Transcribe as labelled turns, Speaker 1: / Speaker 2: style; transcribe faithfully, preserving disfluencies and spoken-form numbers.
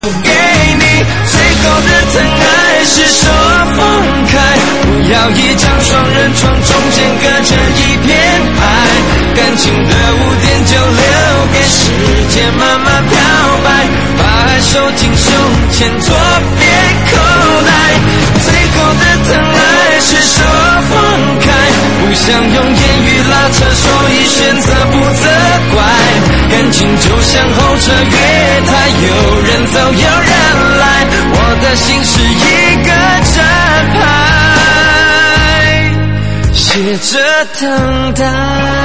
Speaker 1: 给你最后的疼爱是手放开，不要一张双人床，中间隔着一片海，感情的污点就留给时间慢慢漂白，把爱收进胸前左边口袋，最后的疼爱是手放开，不想用言语拉扯，所以选择不责怪，感情就像候车月台，有人走有人来，我的心是一个站牌，写着等待。